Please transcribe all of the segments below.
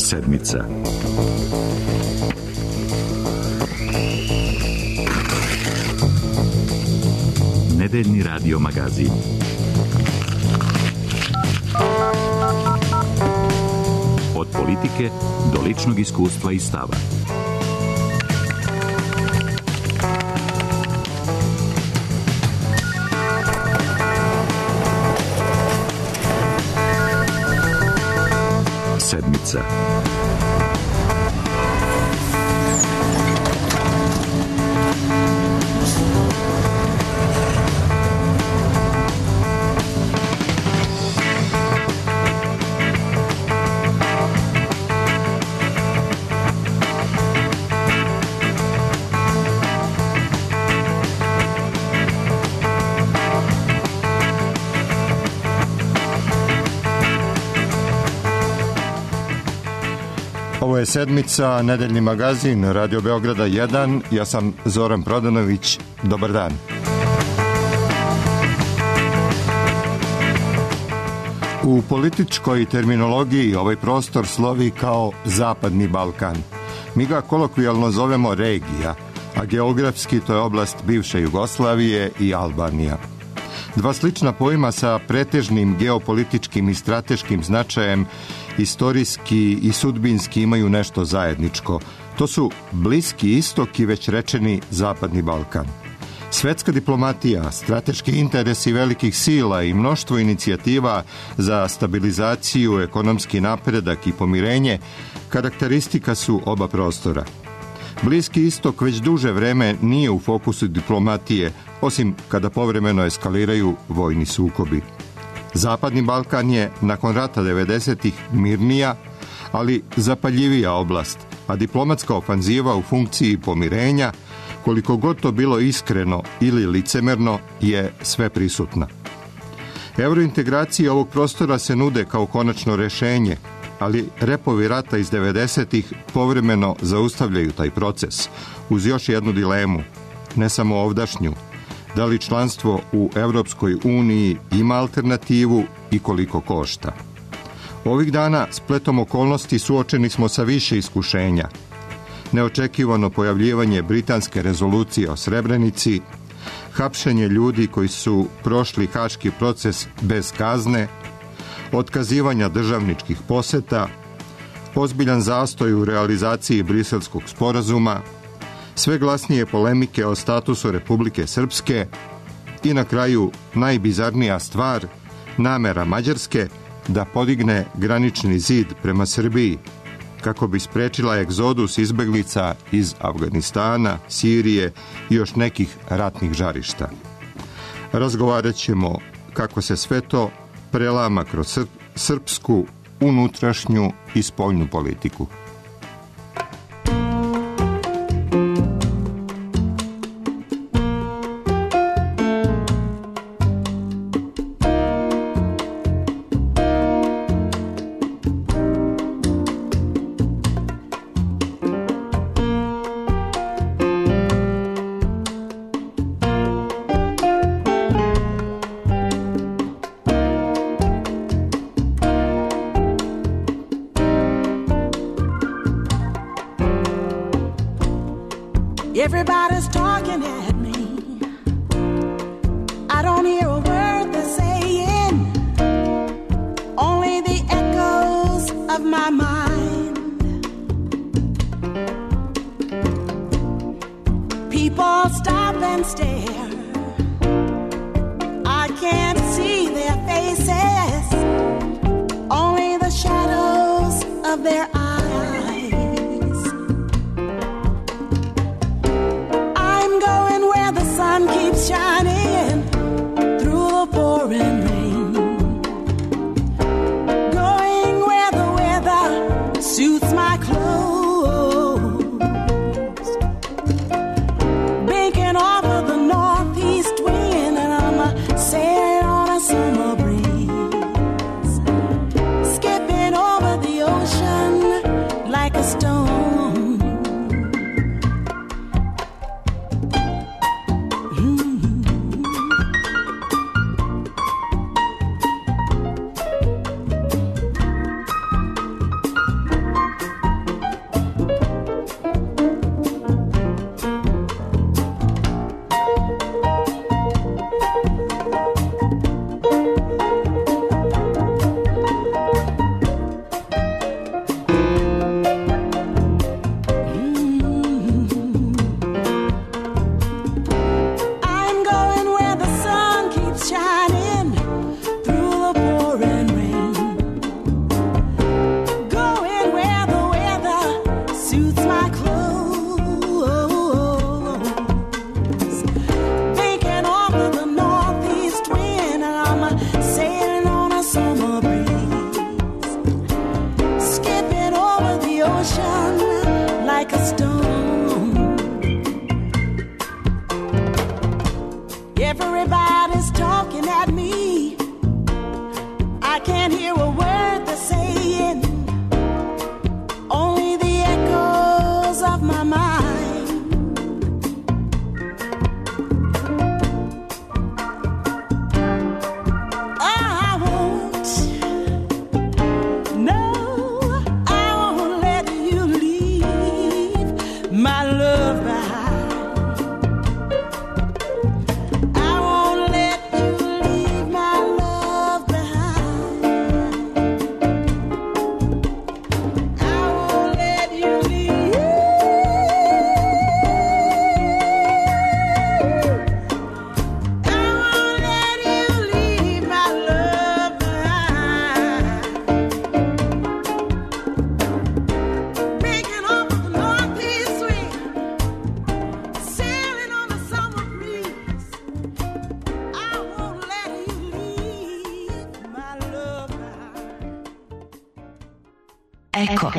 Sedmica. Nedeljni radio magazin. Od politike do ličnog iskustva i stava. Sedmica. Ovo je Sedmica, nedeljni magazin Radio Beograda 1. Ja sam Zoran Prodanović. Dobar dan. U političkoj terminologiji ovaj prostor slovi kao Zapadni Balkan. Mi ga kolokvijalno zovemo regija, a geografski to je oblast bivše Jugoslavije i Albanija. Dva slična pojma sa pretežnim geopolitičkim i strateškim značajem istorijski i sudbinski imaju nešto zajedničko. To su Bliski istok i već rečeni Zapadni Balkan. Svetska diplomatija, strateški interesi velikih sila i mnoštvo inicijativa za stabilizaciju, ekonomski napredak i pomirenje karakteristika su oba prostora. Bliski istok već duže vreme nije u fokusu diplomatije, osim kada povremeno eskaliraju vojni sukobi. Zapadni Balkan je nakon rata 90-ih mirnija, ali zapaljivija oblast, a diplomatska ofanziva u funkciji pomirenja, koliko god to bilo iskreno ili licemerno, je sve prisutna. Eurointegracije ovog prostora se nude kao konačno rešenje, ali repovi rata iz 90-ih povremeno zaustavljaju taj proces, uz još jednu dilemu, ne samo ovdašnju, da li članstvo u Evropskoj uniji ima alternativu i koliko košta. Ovih dana spletom okolnosti suočeni smo sa više iskušenja. Neočekivano pojavljivanje britanske rezolucije o Srebrenici, hapšenje ljudi koji su prošli haški proces bez kazne, otkazivanja državničkih poseta, ozbiljan zastoj u realizaciji Briselskog sporazuma, sve glasnije polemike o statusu Republike Srpske i na kraju najbizarnija stvar, namera Mađarske da podigne granični zid prema Srbiji kako bi sprečila egzodus izbeglica iz Afganistana, Sirije i još nekih ratnih žarišta. Razgovarat ćemo kako se sve to prelama kroz srpsku, unutrašnju i spoljnu politiku. Everybody's talking at me. I don't hear a word they're saying, only the echoes of my mind. People stop and stare. I can't see their faces, only the shadows of their eyes. Keeps shining through the pouring rain, going where the weather suits my clothes, banking off of the north. I can't hear a word they're saying, only the echoes of my mind. I won't, no, I won't let you leave my love behind. Eko.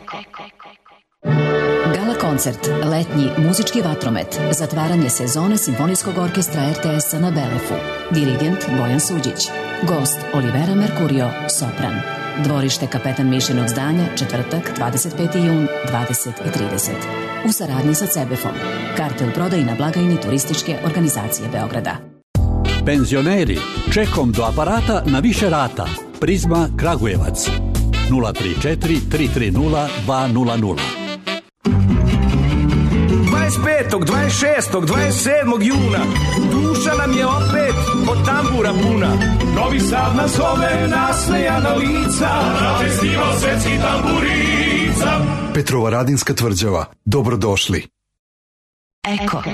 Gala koncert, letnji muzički vatromet, zatvaranje sezone Simfonijskog orkestra RTS-a na Belefu. Dirigent Bojan Suđić. Gost Olivera Mercurio, sopran. Dvorište Kapetan Mišinog zdanja, četvrtak, 25. jun, 20:30. U saradnji sa CEBEF-om. Karte u prodaji na blagajni Turističke organizacije Beograda. Penzioneri, čekom do aparata na više rata. Prizma Kragujevac. 034 330 200. 25., 26., 27. juna duša nam je opet od tambura puna. Novi Sad nas zove, nasmejana lica, na festival svetskih tamburica. Petrovaradinska tvrđava, dobrodošli. Eko.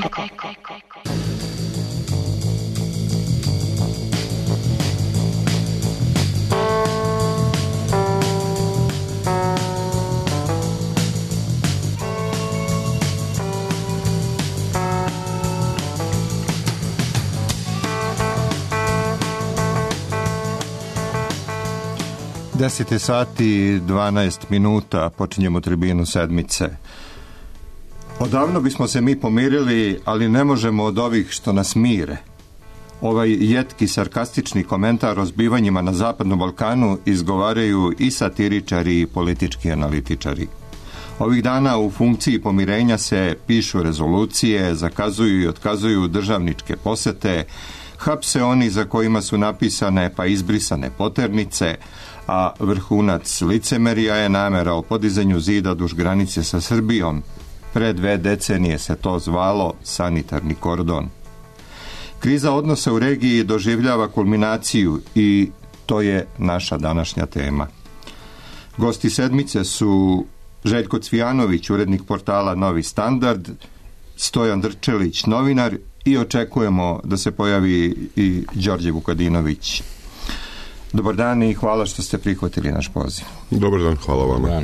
Deset sati 12 minuta počinjemo tribinu sedmice. Odavno bismo se mi pomirili, ali ne možemo od ovih što nas mire. Ovaj jetki sarkastični komentar o zbivanjima na Zapadnom Balkanu izgovaraju i satiričari i politički analitičari. Ovih dana u funkciji pomirenja se pišu rezolucije, zakazuju i otkazuju državničke posete, hapse oni za kojima su napisane pa izbrisane poternice, a vrhunac licemerija je namera o podizanju zida duž granice sa Srbijom. Pre 2 decenije se to zvalo sanitarni kordon. Kriza odnosa u regiji doživljava kulminaciju i to je naša današnja tema. Gosti sedmice su Željko Cvijanović, urednik portala Novi Standard, Stojan Drčelić, novinar, i očekujemo da se pojavi i Đorđe Vukadinović. Dobar dan i hvala što ste prihvatili naš poziv. Dobar dan, hvala vama. Dobar dan.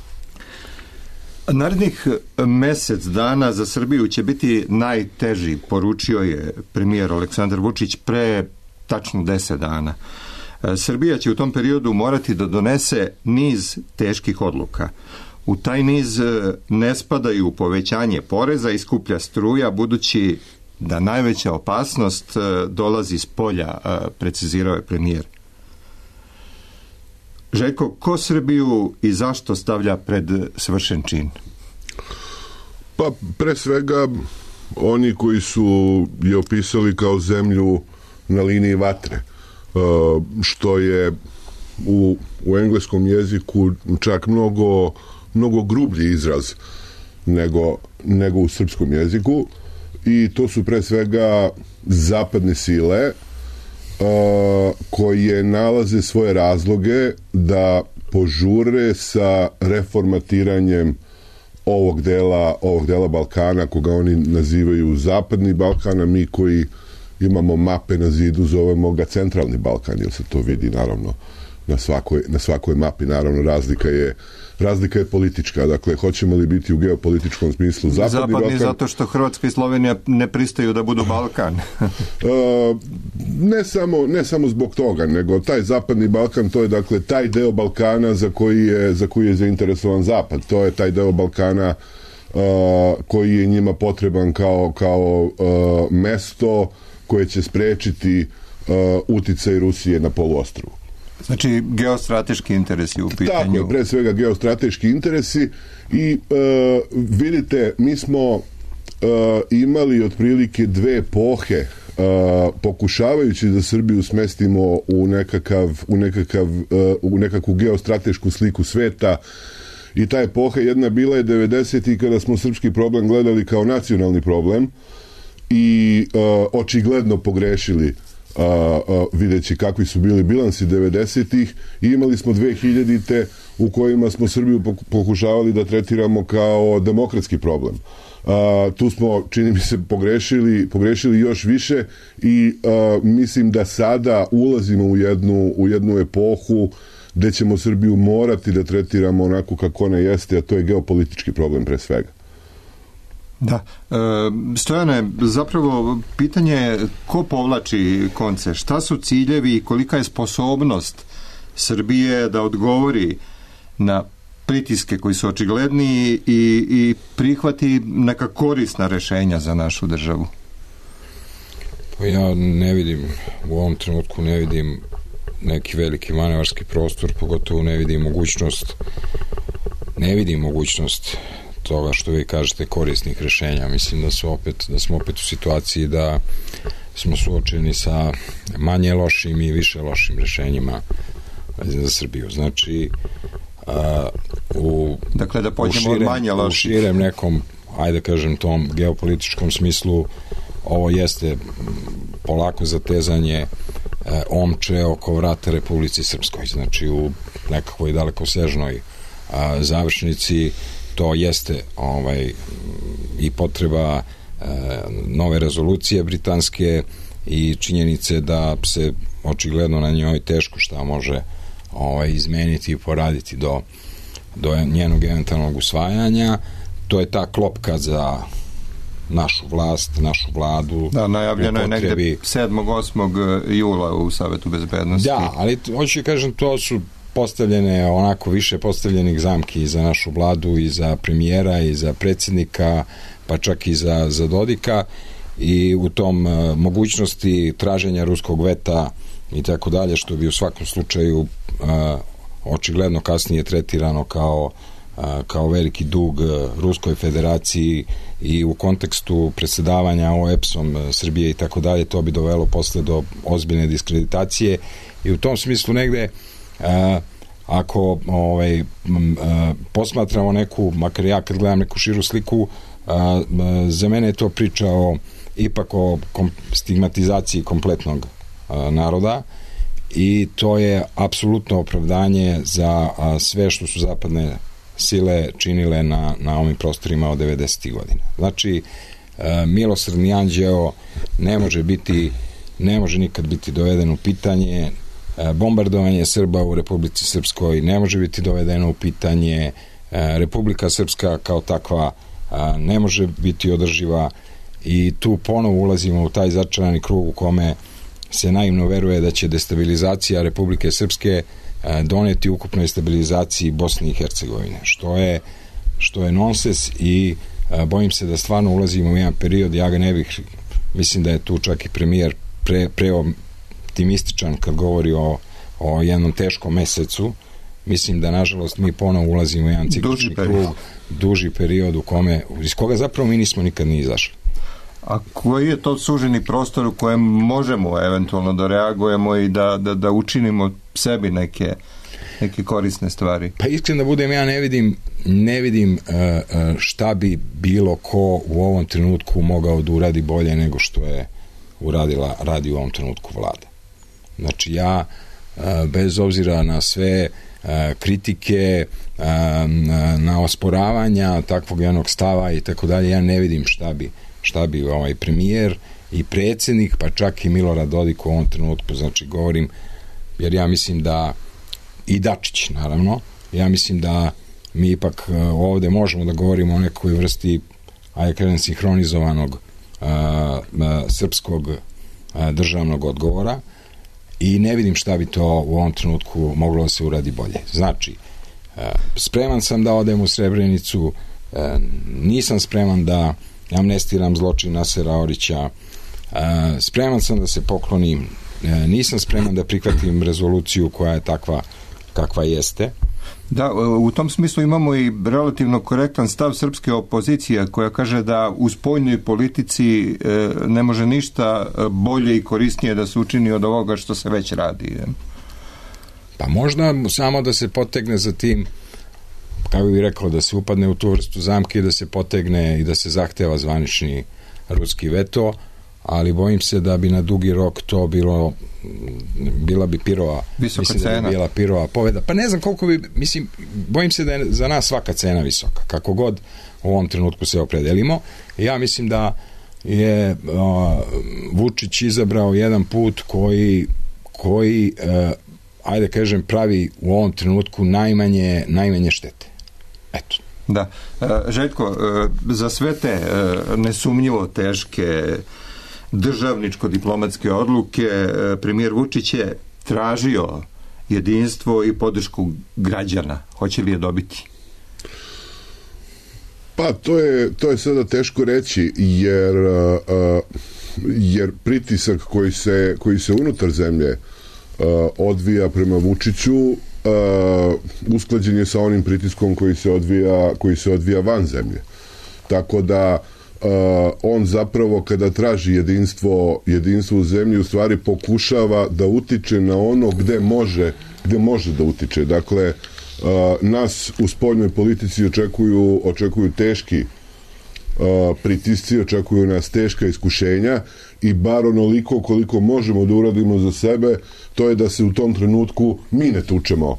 Narednih mesec dana za Srbiju će biti najteži, poručio je premijer Aleksandar Vučić pre tačno 10 dana. Srbija će u tom periodu morati da donese niz teških odluka. U taj niz ne spadaju povećanje poreza i skuplja struja, budući da najveća opasnost dolazi s polja, precizirao je premijer. Željko, ko Srbiju i zašto stavlja pred svršen čin? Pa, pre svega, oni koji su je opisali kao zemlju na liniji vatre, što je u engleskom jeziku čak mnogo grublji izraz nego u srpskom jeziku, i to su pre svega zapadne sile koje nalaze svoje razloge da požure sa reformatiranjem ovog dela Balkana, koga oni nazivaju Zapadni Balkan, a mi koji imamo mape na zidu zovemo ga Centralni Balkan, jer se to vidi naravno na svakoj mapi. Naravno, razlika je politička. Dakle, hoćemo li biti u geopolitičkom smislu Zapadni Balkan? Zato što Hrvatska i Slovenija ne pristaju da budu Balkan. Ne samo zbog toga, nego taj Zapadni Balkan, to je dakle taj deo Balkana za koji je zainteresovan Zapad. To je taj deo Balkana koji je njima potreban kao mesto koje će sprečiti uticaj Rusije na poluostrvu. Znači, geostrateški interesi u pitanju. Tako je, pre svega geostrateški interesi i vidite, mi smo imali otprilike 2 epohe pokušavajući da Srbiju smestimo u nekakvu geostratešku sliku sveta. I ta epoha jedna bila je 90. kada smo srpski problem gledali kao nacionalni problem i očigledno pogrešili videći kakvi su bili bilansi 90-ih i imali smo 2000-te u kojima smo Srbiju pokušavali da tretiramo kao demokratski problem. Tu smo, čini mi se, pogrešili još više i mislim da sada ulazimo u jednu epohu gde ćemo Srbiju morati da tretiramo onako kako ona jeste, a to je geopolitički problem pre svega. Da. Stojane, zapravo pitanje je ko povlači konce, šta su ciljevi i kolika je sposobnost Srbije da odgovori na pritiske koji su očigledni i prihvati neka korisna rešenja za našu državu? Pa ja ne vidim, u ovom trenutku ne vidim neki veliki manevarski prostor, pogotovo ne vidim mogućnost toga što vi kažete korisnih rešenja. Mislim da smo opet u situaciji da smo suočeni sa manje lošim i više lošim rešenjima za Srbiju. Znači, dakle, da pođemo od manje loših. U širem nekom, ajde kažem, tom geopolitičkom smislu, ovo jeste polako zatezanje omče oko vrata Republici Srpskoj. Znači, u nekakvoj dalekosežnoj završnici to jeste i potreba nove rezolucije britanske i činjenice da se očigledno na njoj teško šta može izmeniti i poraditi do njenog eventualnog usvajanja. To je ta klopka za našu vlast, našu vladu. Da, najavljeno je negde 7. 8. jula u Savetu bezbednosti. Da, ali hoću kažem, to su postavljene onako više postavljenih zamki i za našu vladu i za premijera i za predsjednika, pa čak i za Dodika, i u tom mogućnosti traženja ruskog veta i tako dalje, što bi u svakom slučaju očigledno kasnije tretirano kao veliki dug Ruskoj federaciji i u kontekstu predsjedavanja OEPS-om Srbije i tako dalje, to bi dovelo posle do ozbiljne diskreditacije i u tom smislu negde ako posmatramo neku, makar ja kad gledam neku širu sliku, za mene je to priča ipak o stigmatizaciji kompletnog naroda i to je apsolutno opravdanje za sve što su zapadne sile činile na ovim prostorima od 90. godina. Znači, milosrdni anđeo ne može nikad biti doveden u pitanje, bombardovanje Srba u Republici Srpskoj ne može biti dovedeno u pitanje, Republika Srpska kao takva ne može biti održiva i tu ponovo ulazimo u taj začarani krug u kome se naivno veruje da će destabilizacija Republike Srpske doneti ukupnoj stabilizaciji Bosne i Hercegovine, što je nonsens i bojim se da stvarno ulazimo u jedan period, ja ga ne bih, mislim da je tu čak i premijer preoptimističan kad govori o jednom teškom mesecu. Mislim da nažalost mi ponovo ulazimo u jedan ciklični krug, duži period iz koga zapravo mi nismo nikad ni izašli. A koji je to suženi prostor u kojem možemo eventualno da reagujemo i da učinimo sebi neke korisne stvari? Pa iskreno da budem, ja ne vidim šta bi bilo ko u ovom trenutku mogao da uradi bolje nego što je radi u ovom trenutku vlada. Znači ja bez obzira na sve kritike, na osporavanja takvog jednog stava i tako dalje, ja ne vidim šta bi premijer i predsjednik, pa čak i Milorad Dodik u ovom trenutku, znači govorim, jer ja mislim da i Dačić naravno, ja mislim da mi ipak ovde možemo da govorimo o nekoj vrsti, ajde kažem, sinhronizovanog srpskog državnog odgovora i ne vidim šta bi to u ovom trenutku moglo da se uradi bolje. Znači, spreman sam da odem u Srebrenicu, nisam spreman da amnestiram zločin Nasera Orića, spreman sam da se poklonim nisam spreman da prihvatim rezoluciju koja je takva kakva jeste. Da, u tom smislu imamo i relativno korektan stav srpske opozicije koja kaže da u spoljnoj politici ne može ništa bolje i korisnije da se učini od ovoga što se već radi. Pa možda samo da se potegne za tim, kako bih rekao, da se upadne u tu vrstu zamke i da se potegne i da se zahteva zvanični ruski veto, ali bojim se da bi na dugi rok to bila bi pirova, visoka mislim cena. Da bi bila pirova poveda. Pa ne znam koliko bi, mislim, bojim se da je za nas svaka cena visoka, kako god u ovom trenutku se opredelimo. Ja mislim da je Vučić izabrao jedan put koji ajde kažem, pravi u ovom trenutku najmanje štete. Eto. Da. Željko, za sve te nesumnjivo teške državničko-diplomatske odluke premijer Vučić je tražio jedinstvo i podršku građana. Hoće li je dobiti? Pa to je sada teško reći, jer pritisak koji se unutar zemlje odvija prema Vučiću usklađen je sa onim pritiskom koji se odvija van zemlje. Tako da on zapravo kada traži jedinstvo u zemlji u stvari pokušava da utiče na ono gde može da utiče. Dakle, nas u spoljnoj politici očekuju teški pritisci, očekuju nas teška iskušenja i bar onoliko koliko možemo da uradimo za sebe, to je da se u tom trenutku mi ne tučemo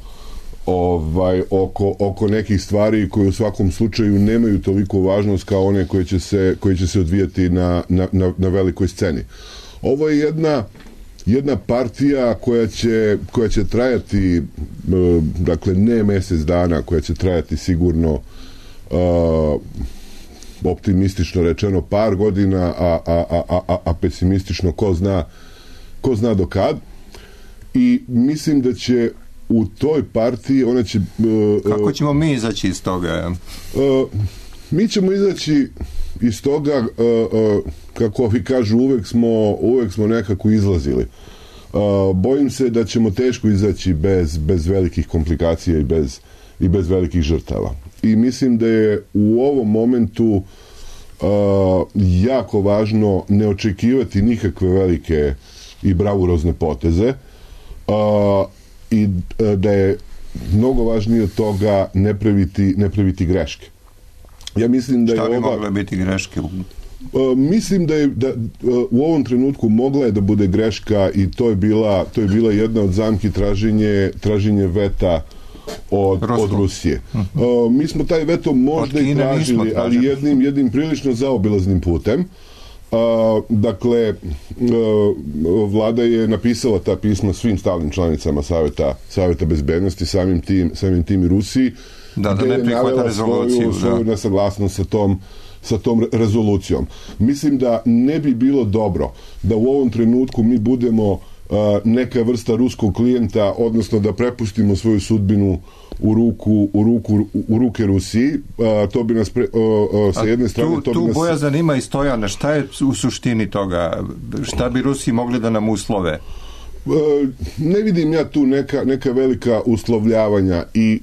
oko nekih stvari koje u svakom slučaju nemaju toliko važnost kao one koje će se odvijati na velikoj sceni. Ovo je jedna partija koja će trajati, dakle ne mesec dana, koja će trajati sigurno optimistično rečeno par godina, a pesimistično ko zna do kad. I mislim da će u toj partiji ona će... Kako ćemo mi izaći iz toga? Mi ćemo izaći iz toga, kako ovi kažu, uvek smo nekako izlazili. Bojim se da ćemo teško izaći bez velikih komplikacija i bez velikih žrtava. I mislim da je u ovom momentu jako važno ne očekivati nikakve velike i bravurozne poteze i da je mnogo važnije od toga ne praviti greške. Ja mislim da šta bi mogle biti greške? Mislim da u ovom trenutku mogla je da bude greška i to je bila jedna od zamki traženje veta od Rusije. Mi smo taj veto možda i tražili, ali jednim prilično zaobilaznim putem. Dakle, vlada je napisala ta pisma svim stalnim članicama Saveta bezbednosti, samim tim i Rusiji, da ne prihvata rezoluciju, svoju nesaglasnost sa tom rezolucijom. Mislim da ne bi bilo dobro da u ovom trenutku mi budemo neka vrsta ruskog klijenta, odnosno da prepustimo svoju sudbinu u ruke Rusiji. To bi nas sa jedne strane... Tu bojazan ima i Stojana. Šta je u suštini toga? Šta bi Rusi mogli da nam uslove? Ne vidim ja tu neka velika uslovljavanja i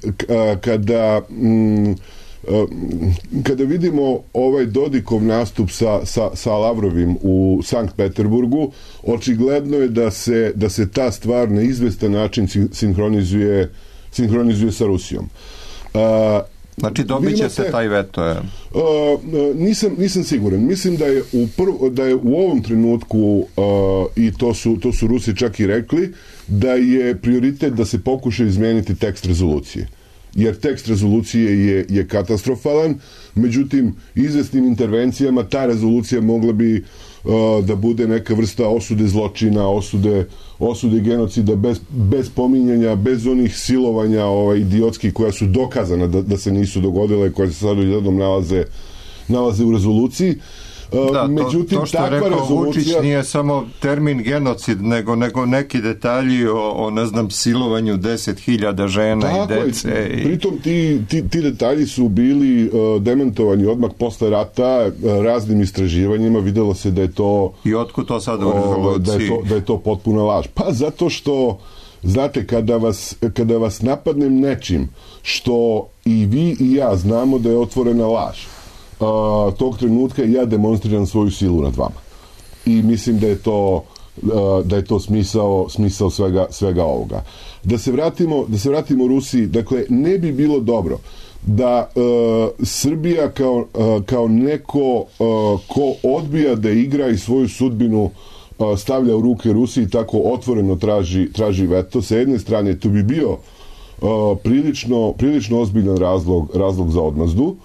kada vidimo ovaj Dodikov nastup sa Lavrovim u Sankt Peterburgu, očigledno je da se ta stvar na izvestan način sinhronizuje sa Rusijom. Znači dobit će se taj veto? Nisam siguran. Mislim da je u ovom trenutku, i to su Rusi čak i rekli, da je prioritet da se pokuša izmeniti tekst rezolucije. Jer tekst rezolucije je katastrofalan, međutim, izvesnim intervencijama ta rezolucija mogla bi da bude neka vrsta osude zločina, osude genocida bez pominjanja, bez onih silovanja idiotskih koja su dokazana da se nisu dogodile, koja se sad jednom nalaze u rezoluciji. Međutim, to što je rekao rezolucija... Vučić nije samo termin genocid, nego neki detalji o ne znam, silovanju 10.000 žena i dece. Pritom ti detalji su bili demantovani odmah posle rata raznim istraživanjima, videlo se da je to... I otkud to sada u rezoluciji? Da je to potpuna laž. Pa zato što, znate, kada vas napadnem nečim što i vi i ja znamo da je otvorena laž, tog trenutka ja demonstriram svoju silu nad vama. I mislim da je to smisao svega ovoga. Da se vratimo Rusiji, dakle, ne bi bilo dobro da Srbija kao neko ko odbija da igra i svoju sudbinu stavlja u ruke Rusiji, tako otvoreno traži veto. Sa jedne strane, to bi bio prilično ozbiljan razlog za odmazdu,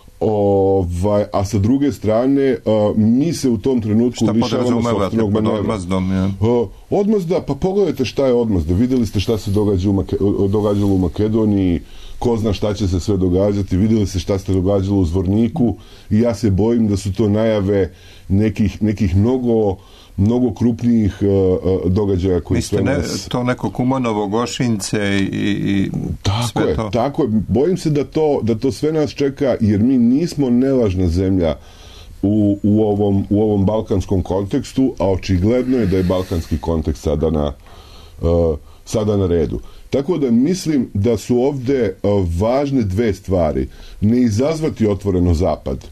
a sa druge strane mi se u tom trenutku lišavamo sopstvenog manevra. Odmazda, pa pogledajte šta je odmazda. Videli ste šta se događalo u Makedoniji, ko zna šta će se sve događati, videli ste šta se događalo u Zvorniku i ja se bojim da su to najave nekih mnogo krupnijih događaja koji sve nas... to neko Kumanovo, Gošince i sve to. Tako je. Bojim se da to sve nas čeka, jer mi nismo nevažna zemlja u ovom balkanskom kontekstu, a očigledno je da je balkanski kontekst sada na redu. Tako da mislim da su ovde važne dve stvari. Ne izazvati otvoreno Zapad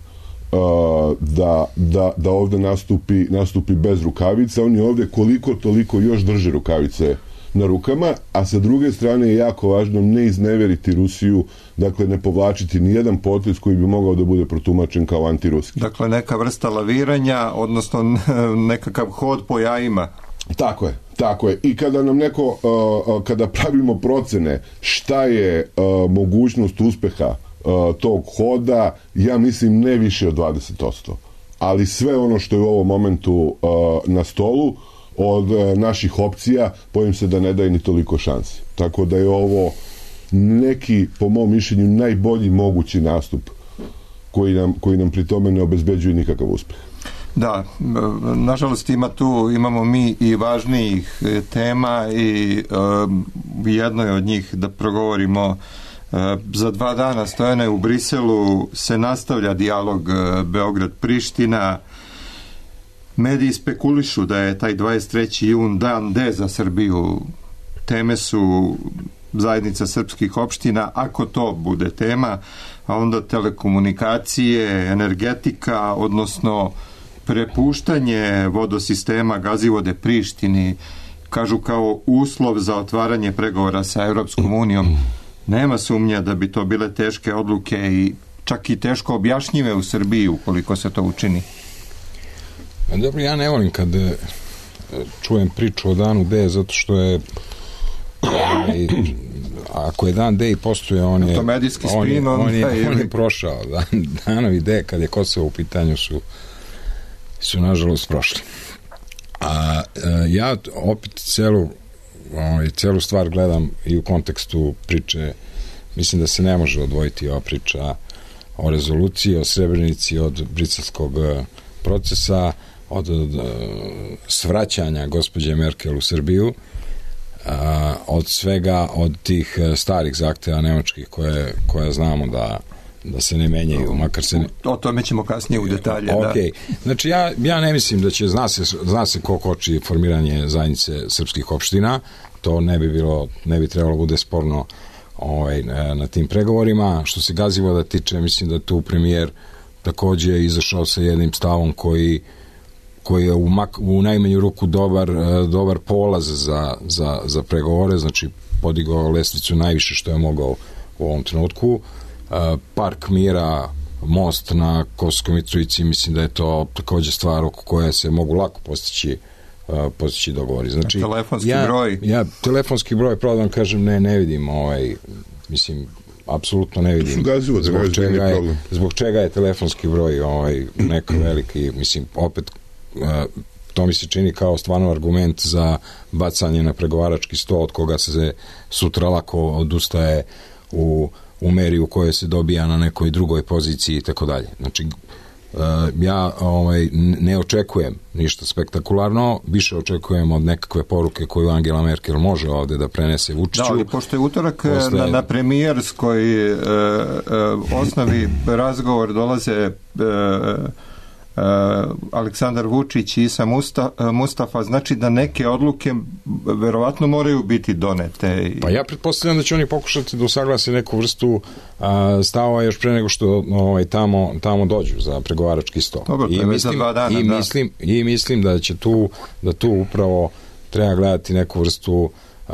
da ovde nastupi bez rukavica. Oni ovde koliko toliko još drže rukavice na rukama, a sa druge strane je jako važno ne izneveriti Rusiju, dakle ne povlačiti ni jedan potez koji bi mogao da bude protumačen kao antiruski. Dakle, neka vrsta laviranja, odnosno nekakav hod po jajima. Tako je. I kada nam kada pravimo procene šta je mogućnost uspeha tog hoda, ja mislim ne više od 20%. Ali sve ono što je u ovom momentu na stolu od naših opcija, bojim se da ne daje ni toliko šansi. Tako da je ovo neki, po mom mišljenju, najbolji mogući nastup koji nam pri tome ne obezbeđuje nikakav uspeh. Da, nažalost imamo mi i važnijih tema i jednoj od njih da progovorimo. Za 2 dana, Stojane, u Briselu se nastavlja dijalog Beograd-Priština. Mediji spekulišu da je taj 23. jun dan D za Srbiju. Teme su zajednica srpskih opština, ako to bude tema, a onda telekomunikacije, energetika, odnosno prepuštanje vodosistema Gazivode Prištini, kažu kao uslov za otvaranje pregovora sa Europskom unijom. Nema sumnja da bi to bile teške odluke i čak i teško objašnjive u Srbiji ukoliko se to učini. Dobro, ja ne volim kad čujem priču o danu D, zato što je ako je dan D i postoje, on je prošao. Danovi D, kad je Kosovo u pitanju, su nažalost prošli. A ja opet celu stvar gledam i u kontekstu priče. Mislim da se ne može odvojiti ova priča o rezoluciji, o Srebrenici od briselskog procesa, od svraćanja gospođe Merkel u Srbiju, od svega, od tih starih zahteva nemačkih koje znamo da se ne menjaju, makar se ne... O tome ćemo kasnije u detalje. Okay. Znači, ja ne mislim da će, zna se ko koči formiranje zajednice srpskih opština, to ne bi trebalo bude sporno na tim pregovorima. Što se Gazivoda tiče, mislim da tu premijer takođe izašao sa jednim stavom koji je u najmanju ruku dobar polaz za pregovore, znači podigao lestvicu najviše što je mogao u ovom trenutku. Park mira, most na Kosovskoj Mitrovici, mislim da je to takođe stvar oko koje se mogu lako postići dogovori. Znači, telefonski broj? Telefonski broj, pravo da vam kažem, ne vidim, mislim, apsolutno ne vidim zbog čega je telefonski broj neko veliki, mislim, opet to mi se čini kao stvarno argument za bacanje na pregovarački sto od koga se sutra lako odustaje u meri u kojoj se dobija na nekoj drugoj poziciji i tako dalje. Znači, Ja ne očekujem ništa spektakularno, više očekujem od nekakve poruke koju Angela Merkel može ovde da prenese Vučiću. Da, ali pošto je utorak na premijerskoj osnovi razgovor dolaze Aleksandar Vučić i Isa Mustafa, znači da neke odluke verovatno moraju biti donete. Pa ja pretpostavljam da će oni pokušati da usaglase neku vrstu stavova još pre nego što tamo dođu za pregovarački sto. Dobro, I mislim da će tu upravo treba gledati neku vrstu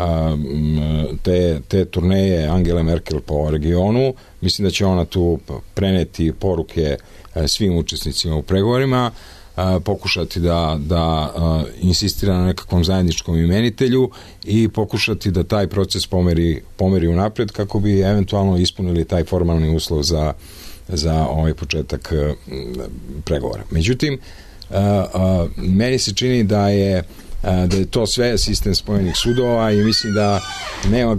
te turneje Angele Merkel po regionu. Mislim da će ona tu preneti poruke svim učesnicima u pregovorima, pokušati da insistira na nekakvom zajedničkom imenitelju i pokušati da taj proces pomeri unapred kako bi eventualno ispunili taj formalni uslov za ovaj početak pregovora. Međutim, meni se čini da je to sve sistem spojenih sudova i mislim da nema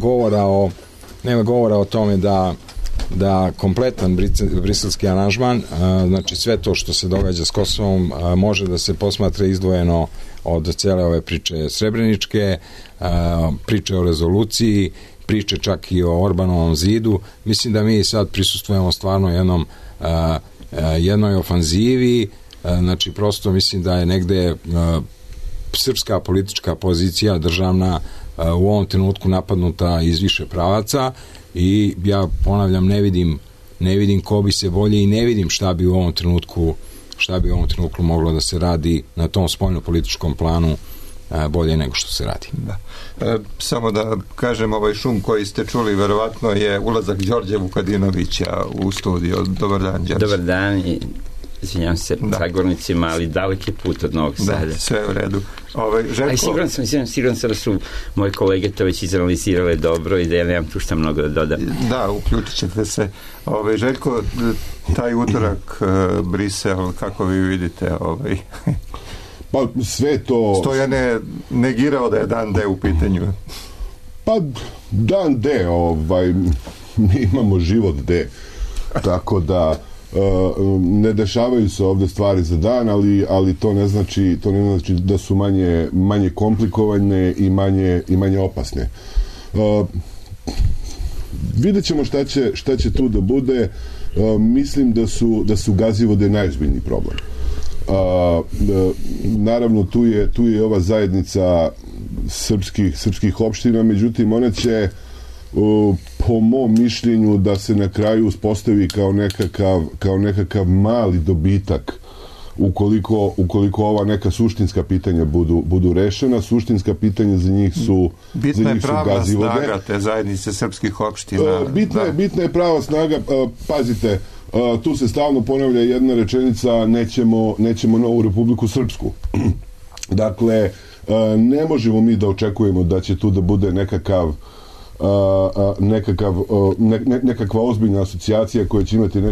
govora o tome da kompletan briselski aranžman, znači sve to što se događa s Kosovom može da se posmatra izdvojeno od cele ove priče srebreničke, priče o rezoluciji, priče čak i o Orbanovom zidu. Mislim da mi sad prisustvujemo stvarno jednoj ofanzivi, znači prosto mislim da je negde srpska politička pozicija državna u ovom trenutku napadnuta iz više pravaca i ja ponavljam ne vidim ko bi se bolje i ne vidim šta bi u ovom trenutku moglo da se radi na tom spoljno-političkom planu bolje nego što se radi. Da. Samo da kažem, ovaj šum koji ste čuli verovatno je ulazak Đorđe Vukadinovića u studio. Dobar dan, Đorđe. Dobar dan i izvinjam se sagornicima, ali daleki put od Novog Sada. Da, sve u redu. Ali siguran sam da su moje kolege to već izanalizirale dobro i da ja nemam tu šta mnogo da dodam. Da, uključit ćete se. Željko, taj utorak Brisel, kako vi vidite? Pa sve to... Stojan je negirao da je dan D u pitanju. Pa dan D, mi imamo život D. Tako da ne dešavaju se ovde stvari za dan, ali to ne znači da su manje komplikovane i manje opasne. Vidjet ćemo šta će tu da bude. Mislim da su Gazivode najozbiljniji problem. Naravno tu je ova zajednica srpskih opština, međutim one će po mom mišljenju da se na kraju uspostavi kao nekakav mali dobitak ukoliko ova neka suštinska pitanja budu rešena. Suštinska pitanja za njih su bitna je pravna snaga te zajednice srpskih opština. Bitna je prava snaga. Pazite, tu se stalno ponavlja jedna rečenica: nećemo novu Republiku Srpsku. Dakle, ne možemo mi da očekujemo da će tu da bude nekakva ozbiljna asocijacija koja će imati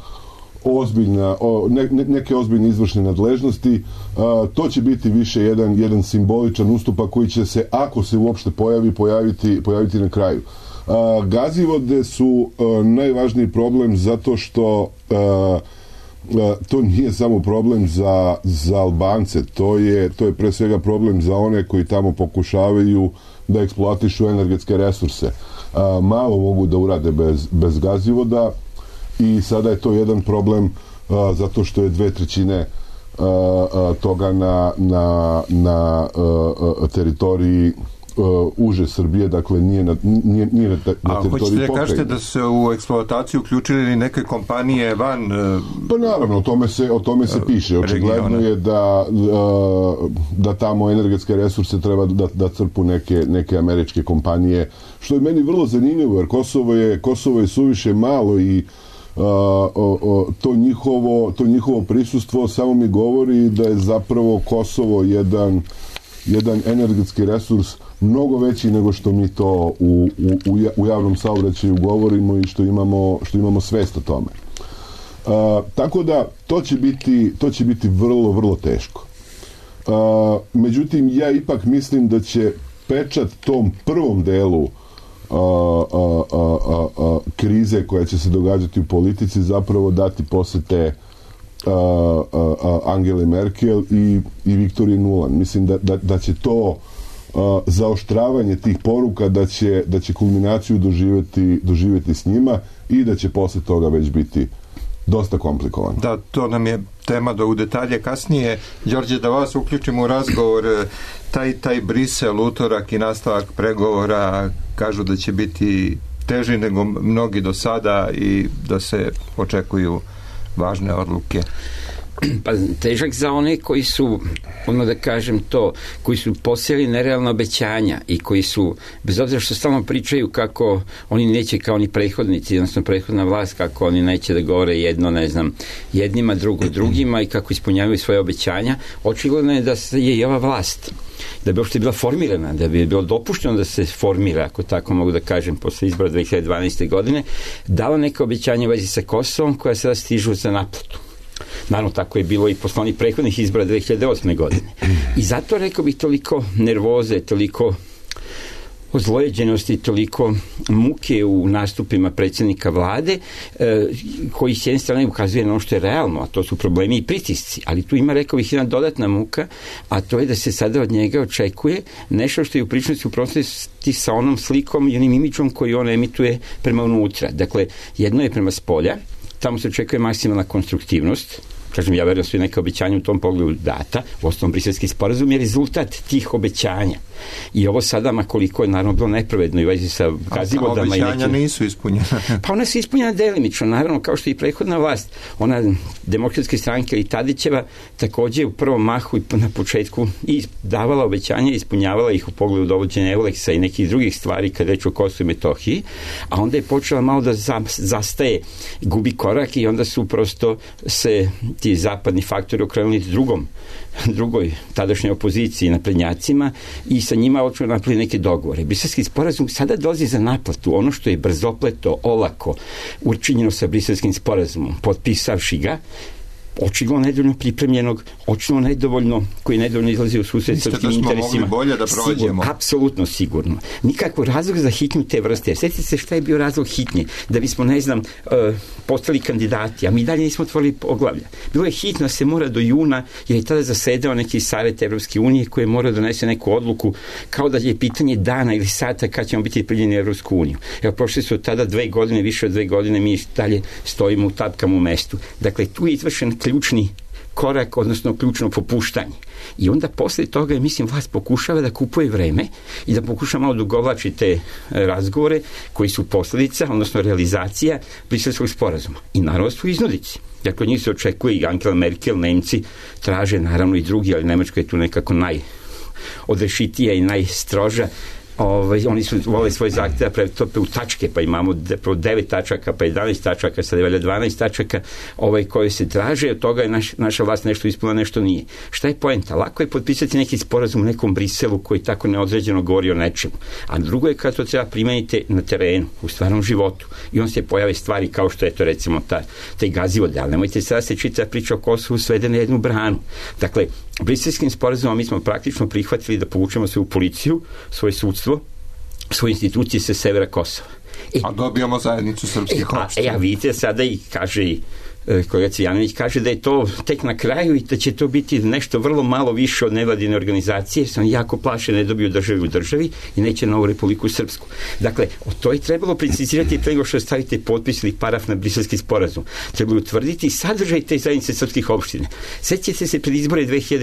neke ozbiljne izvršne nadležnosti. To će biti više jedan simboličan ustupak koji će se, ako se uopšte pojaviti na kraju. Gazivode su najvažniji problem zato što to nije samo problem za Albance, to je pre svega problem za one koji tamo pokušavaju da eksploatišu energetske resurse. Malo mogu da urade bez Gazivoda i sada je to jedan problem zato što je 2/3 toga na teritoriji uže Srbije, dakle nije na teritoriji pokrajine. Hoćete da kažete da se u eksploataciju uključili neke kompanije van... Pa naravno, o tome se piše. Očigledno je da tamo energetske resurse treba da crpu neke američke kompanije, što je meni vrlo zanimljivo, jer Kosovo je suviše malo i to njihovo prisustvo samo mi govori da je zapravo Kosovo jedan energetski resurs mnogo veći nego što mi to u javnom saobraćaju govorimo i što imamo svest o tome. Tako da to će biti vrlo, vrlo teško. Međutim, ja ipak mislim da će pečat tom prvom delu krize koja će se događati u politici zapravo dati posle Angele Merkel i Viktorije Nuland. Mislim da će to zaoštravanje tih poruka, da će kulminaciju doživjeti s njima i da će posle toga već biti dosta komplikovan. Da, to nam je tema u detalje kasnije. Đorđe, da vas uključimo u razgovor. Taj Brisel, utorak i nastavak pregovora, kažu da će biti teži nego mnogi do sada i da se očekuju važne odluke. Pa težak za one koji su, ono da kažem to, koji su posijeli nerealna obećanja i koji su, bez obzira što stalno pričaju kako oni neće kao ni prethodnici, odnosno prethodna vlast, kako oni neće da govore jedno, ne znam, jednima, drugo drugima i kako ispunjavaju svoje obećanja, očigledno je da je i ova vlast, da bi uopšte bila formirana, da bi bilo dopušteno da se formira, ako tako mogu da kažem, posle izbora 2012. godine, dala neke obećanja u vezi sa Kosovom koja sada stižu za naplatu. Naravno, tako je bilo i posle onih prethodnih izbora 2008. godine. I zato, rekao bih, toliko nervoze, toliko ozlojeđenosti, toliko muke u nastupima predsjednika vlade, koji s jedne strane ukazuje na ono što je realno, a to su problemi i pritisci. Ali tu ima, rekao bih, jedna dodatna muka, a to je da se sada od njega očekuje nešto što je u priličnosti uprosti sa onom slikom i onim imidžom koji on emituje prema unutra. Dakle, jedno je prema spolja, tamo se očekuje maksimalna konstruktivnost. Kažem, ja verujem da su neke obećanja u tom pogledu data. U osnovom Briselski sporazum je rezultat tih obećanja. I ovo sada, ma koliko je naravno bilo nepravedno i vezi sa gazivodama. A obećanja nisu ispunjena. Pa ona su ispunjena delimično, naravno, kao što i prethodna vlast. Ona Demokratske stranke ili Tadićeva takođe u prvom mahu i na početku i davala obećanja, ispunjavala ih u pogledu dovođenja Euleksa i nekih drugih stvari kada reč o Kosovu i Metohiji, a onda je počela malo da zastaje, gubi korak i onda su prosto se ti zapadni faktori okrenuli drugoj tadašnjoj opoziciji, naprednjacima, i sa njima očeo napravili neke dogovore. Briselski sporazum sada dolazi za naplatu. Ono što je brzopleto, olako učinjeno sa Briselskim sporazumom, potpisavši ga, očigledno nedovoljno pripremljenog, očigledno nedovoljno, koji nedovoljno izlazi u susret srpskim interesima. Mislite da smo mogli bolje da prođemo? Sigurno, apsolutno sigurno. Nikakvo razlog za hitnju te vrste. Sjetite se šta je bio razlog hitnje? Da bismo, ne znam, postali kandidati, a mi dalje nismo otvorili poglavlja. Bilo je hitno, se mora do juna, jer je tada zasedao neki savjet Evropske unije koji je morao donese neku odluku, kao da je pitanje dana ili sata kad ćemo biti primljeni u Evropsku uniju. Evo, prošle su tada 2 godine, više od 2 godine, mi dalje stojimo u tapkama u mestu. Dakle, tu je izvršen ključni korak, odnosno ključno popuštanje. I onda posle toga, mislim, vlast pokušava da kupuje vreme i da pokuša malo dugovlači te razgovore koji su posljedica, odnosno realizacija Briselskog sporazuma. I naravno su iznudici. Dakle, njih se očekuje i Angela Merkel, Nemci traže, naravno i drugi, ali Nemačka je tu nekako najodrešitija i najstroža. Oni su vole svoje zahtjeva pretope u tačke, pa imamo 9 tačaka, pa 11 tačaka, sad je 12 tačaka koje se traže, od toga je naša vlast nešto ispunila, nešto nije. Šta je poenta? Lako je potpisati neki sporazum u nekom Briselu koji tako neodređeno govori o nečemu, a drugo je kad to treba primeniti na terenu, u stvarnom životu, i on se pojave stvari kao što je to, recimo, taj gazivode, ali nemojte sada se čita priča o Kosovu svede na jednu branu. Dakle, Briselskim sporazumom mi smo praktično prihvatili da povučemo svoju policiju, svoje sudstvo, svoje institucije sa severa Kosova. A dobijamo zajednicu srpskih opština. Vidite, sada i kaže i kolega Cvijanović kaže da je to tek na kraju i da će to biti nešto vrlo malo više od nevladine organizacije, jer se oni jako plaše ne dobiju državi u državi i neće novu Republiku Srpsku. Dakle, to je trebalo precizirati pre nego što stavite potpis ili paraf na Briselski sporazum. Trebalo utvrditi sadržaj te zajednice srpskih opština. Sećate se pred izbore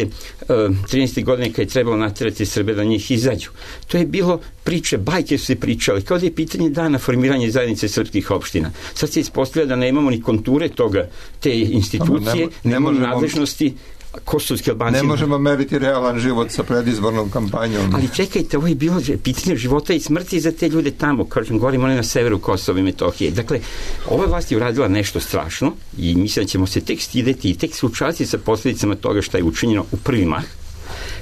2013. godine kad je trebalo naterati Srbe da njih izađu. To je bilo priče, bajke su se pričale, kao da je pitanje dana formiranje zajednice srpskih opština. Sad se ispostavlja da nemamo ni konture toga, te institucije, nemamo nadležnosti kosovske Albanci. Ne možemo meriti realan život sa predizbornom kampanjom. Ali čekajte, ovo je bilo pitanje života i smrti za te ljude tamo, kažem, govorimo one na severu Kosova i Metohije. Dakle, ova vlast je uradila nešto strašno i mislim da ćemo se tek stideti i tek suočavati sa posljedicama toga što je učinjeno u prvi mah.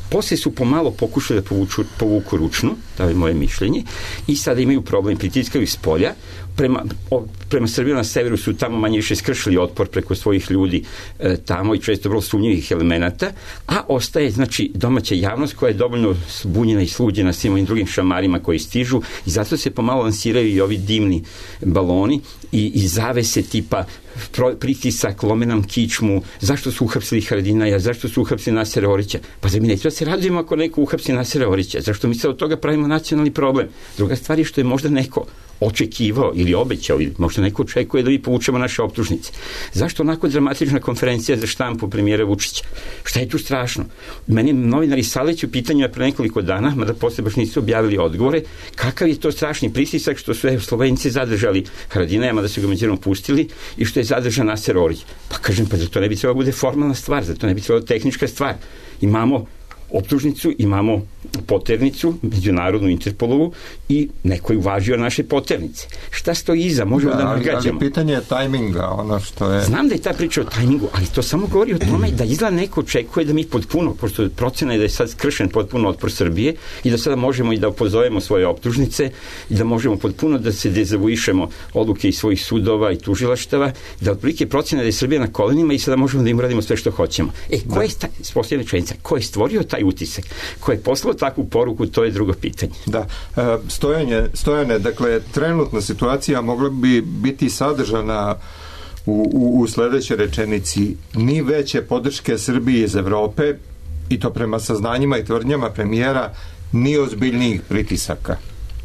Posle su pomalo pokušali da povuku ručnu, to je moje mišljenje, i sada imaju problem, pritiskaju iz polja. Prema Srbiji na severu su tamo manje više skršili otpor preko svojih ljudi tamo i često vrlo sumnjivih elemenata, a ostaje znači domaća javnost koja je dovoljno zbunjena i sluđena svim ovim drugim šamarima koji stižu i zato se pomalo lansiraju i ovi dimni baloni i zavese tipa pritisak, lome nam kičmu, zašto su uhapsili Haradinaja, zašto su uhapsili Nasera Orića. Pa za mi neće da se radujemo ako neko uhapsi Nasera Orića, zašto mi se od toga pravimo nacionalni problem. Druga stvar je što je možda neko očekivao ili obećao, ili možda neko očekuje da mi povučemo naše optužnice. Zašto onako dramatična konferencija za štampu premijera Vučića? Šta je tu strašno? Meni novinari saleću pitanja pre nekoliko dana, mada posle baš nisu objavili odgovore, kakav je to strašni pritisak što su Slovenci zadržali Haradinaja, mada su ga međutim pustili, i što je zadržan Naser Orić. Pa kažem, pa za to ne bi trebalo bude formalna stvar, za to ne bi trebalo tehnička stvar. Imamo optužnicu, imamo poternicu, međunarodnu Interpolovu i neko je uvažio naše poternice. Šta stoji iza? Možemo da nagađamo. Ali pitanje je tajminga, ono što je... Znam da je ta priča o tajmingu, ali to samo govori o tome da izgleda neko očekuje da mi potpuno, pošto procena je da je sad skršen potpuno otpor Srbije i da sada možemo i da opozovemo svoje optužnice i da možemo potpuno da se dezavuišemo odluke iz svojih sudova i tužilaštava, da otprilike procena da je Srbija na kolenima i sada možemo da im radimo sve što hoćemo. Ko je ko je stvorio taj utisak? Ko je poslao takvu poruku, to je drugo pitanje. Da. Stojane, dakle, trenutna situacija mogla bi biti sadržana u sledećoj rečenici: ni veće podrške Srbiji iz Evrope, i to prema saznanjima i tvrdnjama premijera, ni ozbiljnijih pritisaka.